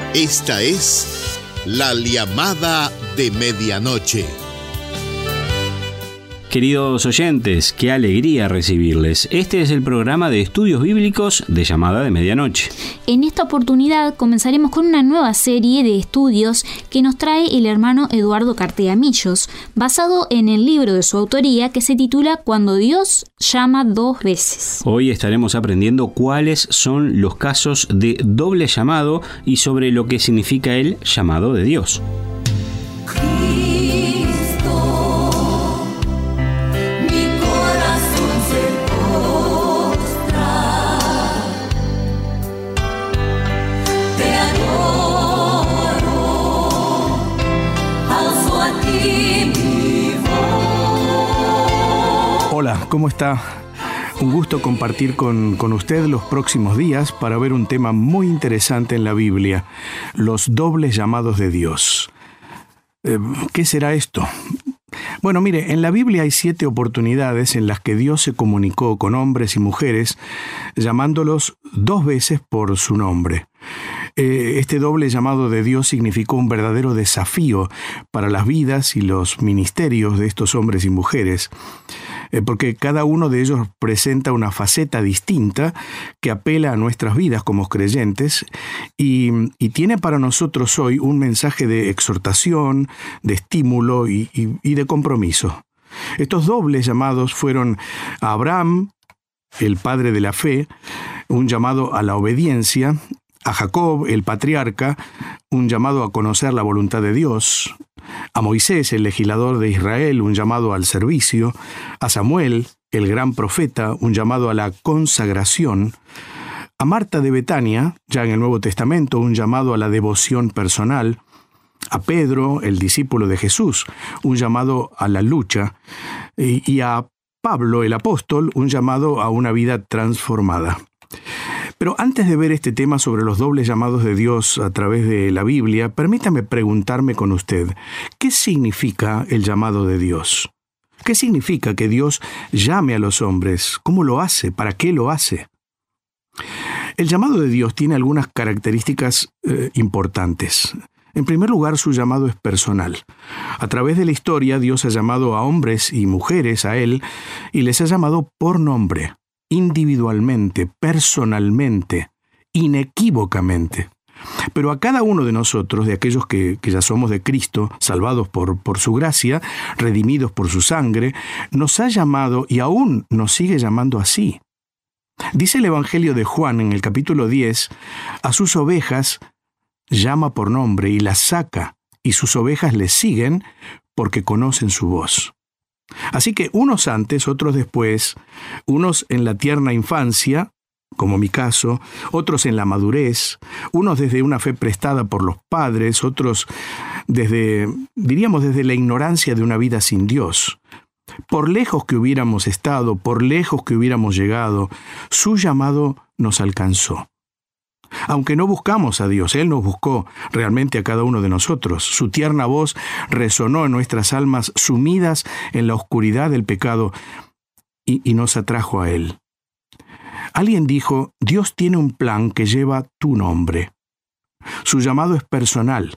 Esta es La Llamada de Medianoche. Queridos oyentes, qué alegría recibirles. Este es el programa de estudios bíblicos de Llamada de Medianoche. En esta oportunidad comenzaremos con una nueva serie de estudios que nos trae el hermano Eduardo Cartea Millos, basado en el libro de su autoría que se titula Cuando Dios llama dos veces. Hoy estaremos aprendiendo cuáles son los casos de doble llamado y sobre lo que significa el llamado de Dios. Hola, ¿cómo está? Un gusto compartir con usted los próximos días para ver un tema muy interesante en la Biblia, los dobles llamados de Dios. ¿Qué será esto? Bueno, mire, en la Biblia hay 7 oportunidades en las que Dios se comunicó con hombres y mujeres, llamándolos 2 veces por su nombre. Este doble llamado de Dios significó un verdadero desafío para las vidas y los ministerios de estos hombres y mujeres, porque cada uno de ellos presenta una faceta distinta que apela a nuestras vidas como creyentes y tiene para nosotros hoy un mensaje de exhortación, de estímulo y de compromiso. Estos dobles llamados fueron a Abraham, el padre de la fe, un llamado a la obediencia; a Jacob, el patriarca, un llamado a conocer la voluntad de Dios; a Moisés, el legislador de Israel, un llamado al servicio; a Samuel, el gran profeta, un llamado a la consagración; a Marta de Betania, ya en el Nuevo Testamento, un llamado a la devoción personal; a Pedro, el discípulo de Jesús, un llamado a la lucha; y a Pablo, el apóstol, un llamado a una vida transformada. Pero antes de ver este tema sobre los dobles llamados de Dios a través de la Biblia, permítame preguntarme con usted, ¿qué significa el llamado de Dios? ¿Qué significa que Dios llame a los hombres? ¿Cómo lo hace? ¿Para qué lo hace? El llamado de Dios tiene algunas características importantes. En primer lugar, su llamado es personal. A través de la historia, Dios ha llamado a hombres y mujeres a Él y les ha llamado por nombre, individualmente, personalmente, inequívocamente. Pero a cada uno de nosotros, de aquellos que ya somos de Cristo, salvados por su gracia, redimidos por su sangre, nos ha llamado y aún nos sigue llamando así. Dice el Evangelio de Juan en el capítulo 10, a sus ovejas llama por nombre y las saca, y sus ovejas le siguen porque conocen su voz. Así que unos antes, otros después, unos en la tierna infancia, como mi caso, otros en la madurez, unos desde una fe prestada por los padres, otros desde la ignorancia de una vida sin Dios. Por lejos que hubiéramos estado, por lejos que hubiéramos llegado, su llamado nos alcanzó. Aunque no buscamos a Dios, Él nos buscó realmente a cada uno de nosotros. Su tierna voz resonó en nuestras almas sumidas en la oscuridad del pecado y nos atrajo a Él. Alguien dijo, Dios tiene un plan que lleva tu nombre. Su llamado es personal.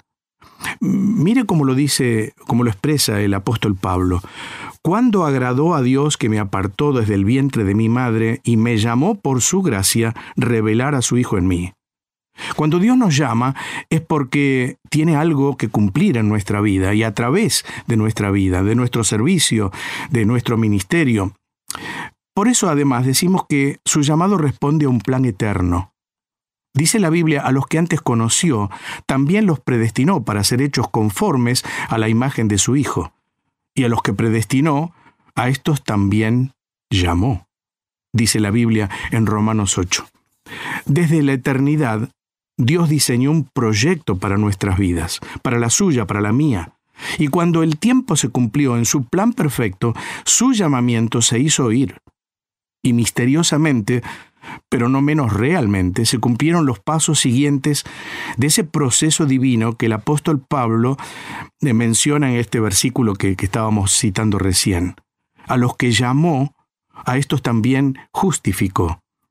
Mire cómo lo expresa el apóstol Pablo. Cuando agradó a Dios que me apartó desde el vientre de mi madre y me llamó por su gracia revelar a su Hijo en mí. Cuando Dios nos llama es porque tiene algo que cumplir en nuestra vida y a través de nuestra vida, de nuestro servicio, de nuestro ministerio. Por eso además decimos que su llamado responde a un plan eterno. Dice la Biblia, a los que antes conoció, también los predestinó para ser hechos conformes a la imagen de su Hijo. Y a los que predestinó, a estos también llamó. Dice la Biblia en Romanos 8. Desde la eternidad, Dios diseñó un proyecto para nuestras vidas, para la suya, para la mía. Y cuando el tiempo se cumplió en su plan perfecto, su llamamiento se hizo oír. Y misteriosamente, pero no menos realmente, se cumplieron los pasos siguientes de ese proceso divino que el apóstol Pablo menciona en este versículo que estábamos citando recién. A los que llamó, a estos también justificó.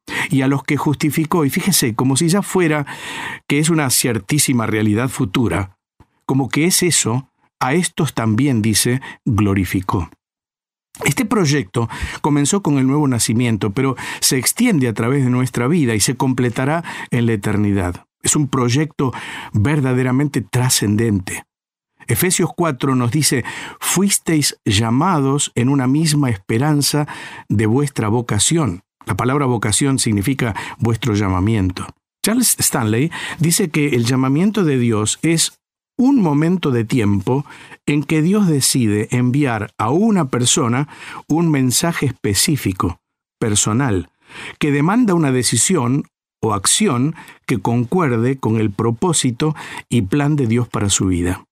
y a los que justificó, y fíjese, como si ya fuera que es una ciertísima realidad futura, como que es eso, a estos también, dice, glorificó. Este proyecto comenzó con el nuevo nacimiento, pero se extiende a través de nuestra vida y se completará en la eternidad. Es un proyecto verdaderamente trascendente. Efesios 4 nos dice, fuisteis llamados en una misma esperanza de vuestra vocación. La palabra vocación significa vuestro llamamiento. Charles Stanley dice que el llamamiento de Dios es un momento de tiempo en que Dios decide enviar a una persona un mensaje específico, personal, que demanda una decisión o acción que concuerde con el propósito y plan de Dios para su vida.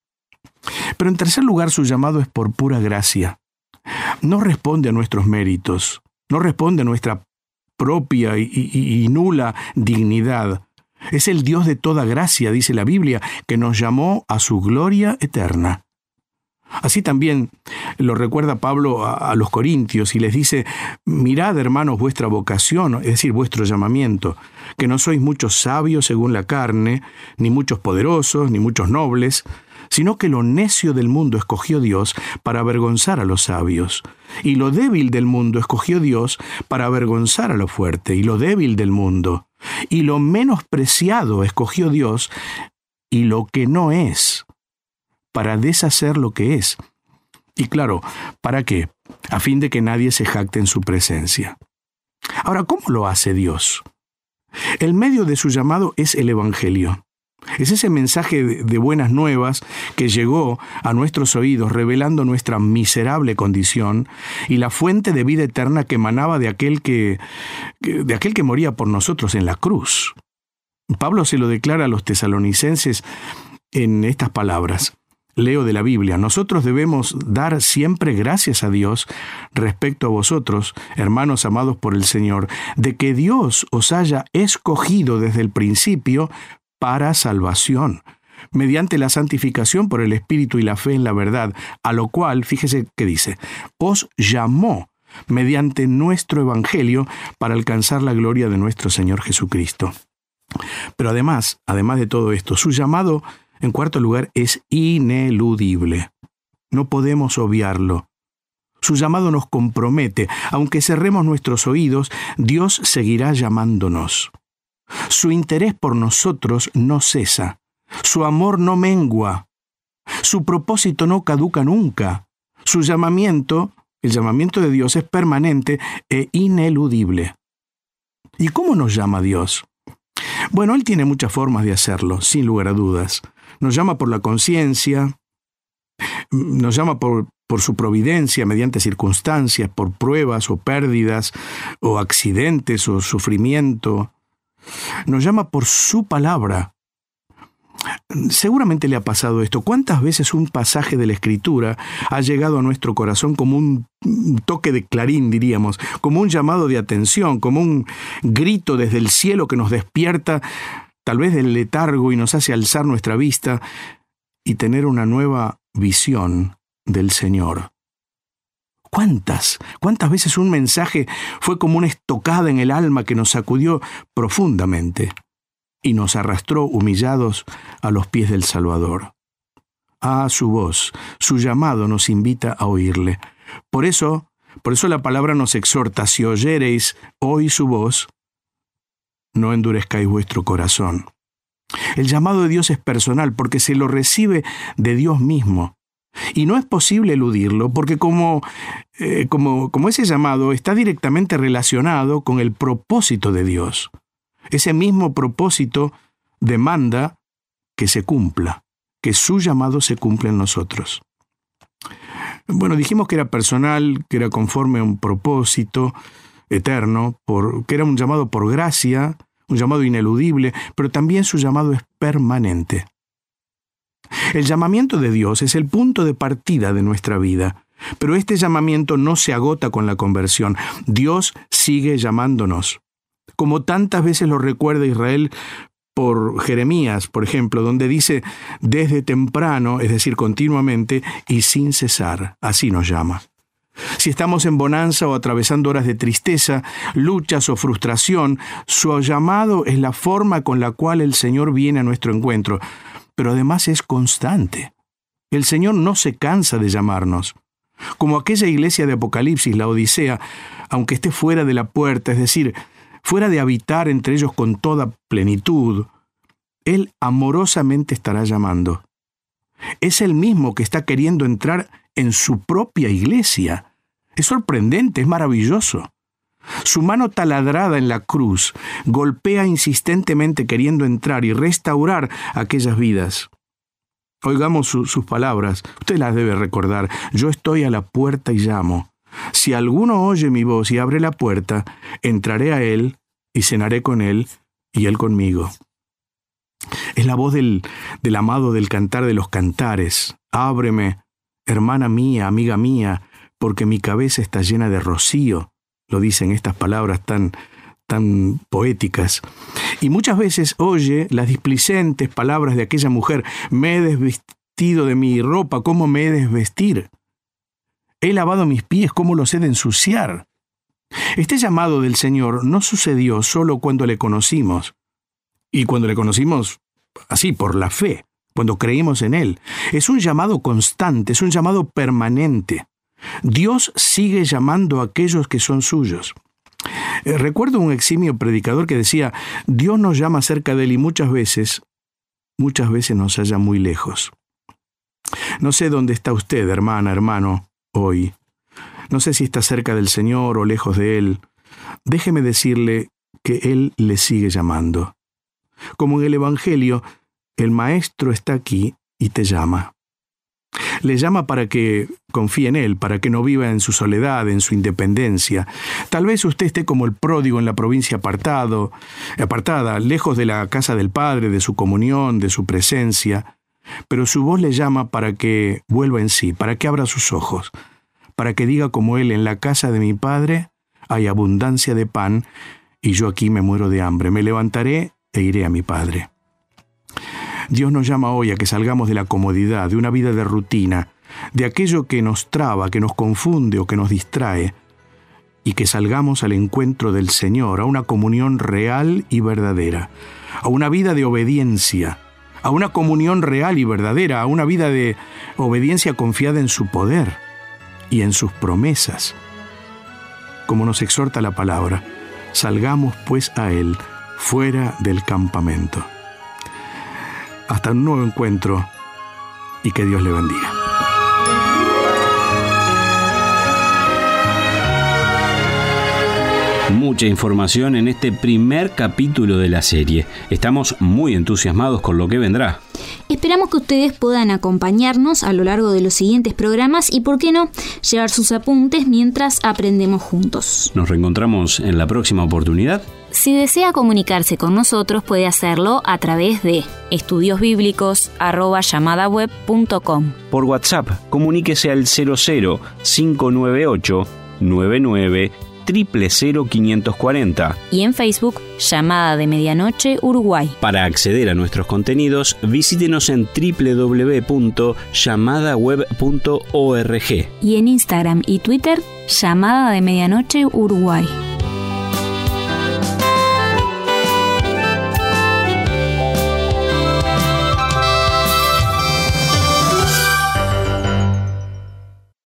Pero en tercer lugar, su llamado es por pura gracia. No responde a nuestros méritos, no responde a nuestra propia y nula dignidad. Es el Dios de toda gracia, dice la Biblia, que nos llamó a su gloria eterna. Así también lo recuerda Pablo a los Corintios y les dice, mirad, hermanos, vuestra vocación, es decir, vuestro llamamiento, que no sois muchos sabios según la carne, ni muchos poderosos, ni muchos nobles, sino que lo necio del mundo escogió Dios para avergonzar a los sabios, y lo débil del mundo escogió Dios para avergonzar a lo fuerte, y lo débil del mundo, y lo menospreciado escogió Dios, y lo que no es, para deshacer lo que es. Y claro, ¿para qué? A fin de que nadie se jacte en su presencia. Ahora, ¿cómo lo hace Dios? El medio de su llamado es el Evangelio. Es ese mensaje de buenas nuevas que llegó a nuestros oídos revelando nuestra miserable condición y la fuente de vida eterna que emanaba de aquel que moría por nosotros en la cruz. Pablo se lo declara a los tesalonicenses en estas palabras. Leo de la Biblia, nosotros debemos dar siempre gracias a Dios respecto a vosotros, hermanos amados por el Señor, de que Dios os haya escogido desde el principio para salvación, mediante la santificación por el Espíritu y la fe en la verdad, a lo cual, fíjese que dice, os llamó mediante nuestro Evangelio para alcanzar la gloria de nuestro Señor Jesucristo. Pero además de todo esto, su llamado, en cuarto lugar, es ineludible. No podemos obviarlo. Su llamado nos compromete. Aunque cerremos nuestros oídos, Dios seguirá llamándonos. Su interés por nosotros no cesa. Su amor no mengua. Su propósito no caduca nunca. Su llamamiento, el llamamiento de Dios, es permanente e ineludible. ¿Y cómo nos llama Dios? Bueno, Él tiene muchas formas de hacerlo, sin lugar a dudas. Nos llama por la conciencia, nos llama por su providencia mediante circunstancias, por pruebas o pérdidas o accidentes o sufrimiento. Nos llama por su palabra. Seguramente le ha pasado esto. ¿Cuántas veces un pasaje de la Escritura ha llegado a nuestro corazón como un toque de clarín, diríamos, como un llamado de atención, como un grito desde el cielo que nos despierta, tal vez del letargo, y nos hace alzar nuestra vista y tener una nueva visión del Señor? ¿Cuántas veces un mensaje fue como una estocada en el alma que nos sacudió profundamente y nos arrastró humillados a los pies del Salvador? Ah, su voz, su llamado nos invita a oírle. Por eso la palabra nos exhorta, si oyereis hoy su voz, no endurezcáis vuestro corazón. El llamado de Dios es personal porque se lo recibe de Dios mismo. Y no es posible eludirlo porque como ese llamado está directamente relacionado con el propósito de Dios. Ese mismo propósito demanda que se cumpla, que su llamado se cumpla en nosotros. Bueno, dijimos que era personal, que era conforme a un propósito eterno, que era un llamado por gracia, un llamado ineludible, pero también su llamado es permanente. El llamamiento de Dios es el punto de partida de nuestra vida, pero este llamamiento no se agota con la conversión. Dios sigue llamándonos, como tantas veces lo recuerda Israel por Jeremías, por ejemplo, donde dice, desde temprano, es decir, continuamente y sin cesar, así nos llama. Si estamos en bonanza o atravesando horas de tristeza, luchas o frustración, su llamado es la forma con la cual el Señor viene a nuestro encuentro, pero además es constante. El Señor no se cansa de llamarnos. Como aquella iglesia de Apocalipsis, la Odisea, aunque esté fuera de la puerta, es decir, fuera de habitar entre ellos con toda plenitud, Él amorosamente estará llamando. Es Él mismo que está queriendo entrar en su propia iglesia. Es sorprendente, es maravilloso. Su mano taladrada en la cruz golpea insistentemente queriendo entrar y restaurar aquellas vidas. Oigamos sus palabras. Usted las debe recordar. Yo estoy a la puerta y llamo. Si alguno oye mi voz y abre la puerta, entraré a él y cenaré con él y él conmigo. Es la voz del amado del Cantar de los Cantares. Ábreme, hermana mía, amiga mía, porque mi cabeza está llena de rocío. Lo dicen estas palabras tan poéticas. Y muchas veces oye las displicentes palabras de aquella mujer: me he desvestido de mi ropa, ¿cómo me he de desvestir? He lavado mis pies, ¿cómo los he de ensuciar? Este llamado del Señor no sucedió solo cuando le conocimos, y cuando le conocimos así, por la fe, cuando creímos en Él. Es un llamado constante, es un llamado permanente. Dios sigue llamando a aquellos que son suyos. Recuerdo un eximio predicador que decía: Dios nos llama cerca de Él y muchas veces nos halla muy lejos. No sé dónde está usted, hermana, hermano, hoy. No sé si está cerca del Señor o lejos de Él. Déjeme decirle que Él le sigue llamando. Como en el Evangelio, el Maestro está aquí y te llama. Le llama para que confíe en Él, para que no viva en su soledad, en su independencia. Tal vez usted esté como el pródigo en la provincia apartada, lejos de la casa del Padre, de su comunión, de su presencia. Pero su voz le llama para que vuelva en sí, para que abra sus ojos, para que diga como Él: en la casa de mi Padre hay abundancia de pan y yo aquí me muero de hambre. Me levantaré e iré a mi Padre. Dios nos llama hoy a que salgamos de la comodidad, de una vida de rutina, de aquello que nos traba, que nos confunde o que nos distrae, y que salgamos al encuentro del Señor, a una comunión real y verdadera, a una vida de obediencia, a una comunión real y verdadera, a una vida de obediencia confiada en su poder y en sus promesas. Como nos exhorta la palabra, salgamos pues a Él fuera del campamento. Hasta un nuevo encuentro y que Dios le bendiga. Mucha información en este primer capítulo de la serie. Estamos muy entusiasmados con lo que vendrá. Esperamos que ustedes puedan acompañarnos a lo largo de los siguientes programas y, por qué no, llevar sus apuntes mientras aprendemos juntos. Nos reencontramos en la próxima oportunidad. Si desea comunicarse con nosotros, puede hacerlo a través de estudiosbiblicos@llamadaweb.com. Por WhatsApp, comuníquese al 00598 99 000540. Y en Facebook, Llamada de Medianoche Uruguay. Para acceder a nuestros contenidos, visítenos en www.llamadaweb.org. Y en Instagram y Twitter, Llamada de Medianoche Uruguay.